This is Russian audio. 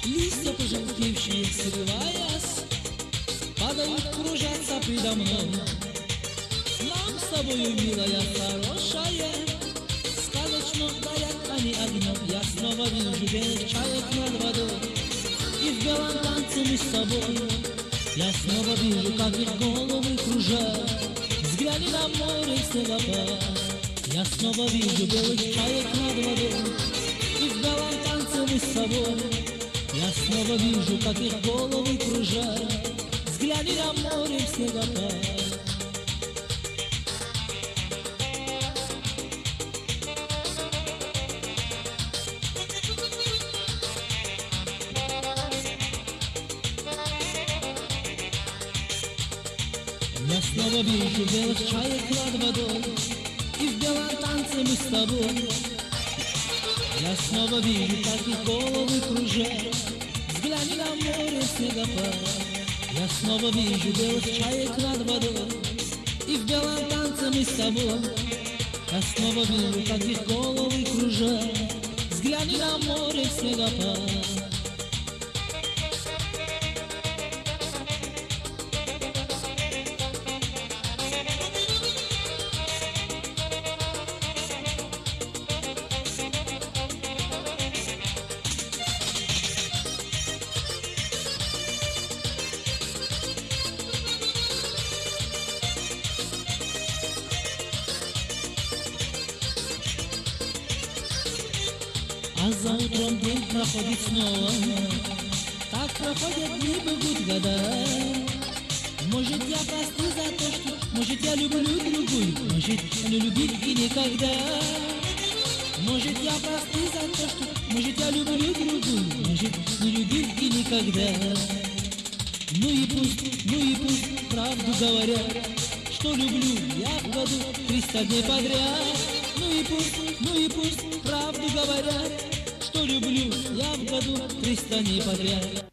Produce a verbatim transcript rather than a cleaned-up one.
Листья пожелтевшие, срываясь, падают, кружатся предо мной. Нам с тобою, милая, хорошая, сказочно горят они огнем. Я снова вижу белых чаек над водой, и в белом танце мы с тобой. Я снова вижу, как их головы кружат. Взгляни на море снегопад. Я снова вижу белых чаек над водой, и в белом танце мы с тобой. Я снова вижу, как их головы кружат. Взгляни на море снегопад. Я снова вижу белых чаек над водой, и в белом танце мы с тобой. Я снова вижу, как их головы кружат. Взгляни на море снегопад. Я снова вижу белых чаек над водой, и в белом танце мы с тобой. Я снова вижу, как их головы кружат. Взгляни на море снегопад. А за утром день проходит снова, так проходят дни, бегут года. Может, я прости за то, что, может, я люблю другую, может, не любить и никогда. Может, я прости за то, что, может, я люблю другую, может, не любить и никогда. Ну и пусть, ну и пусть правду говорят, что люблю я в году триста дней подряд. Ну и пусть, ну и пусть правду говорят, что люблю я в году триста дней подряд.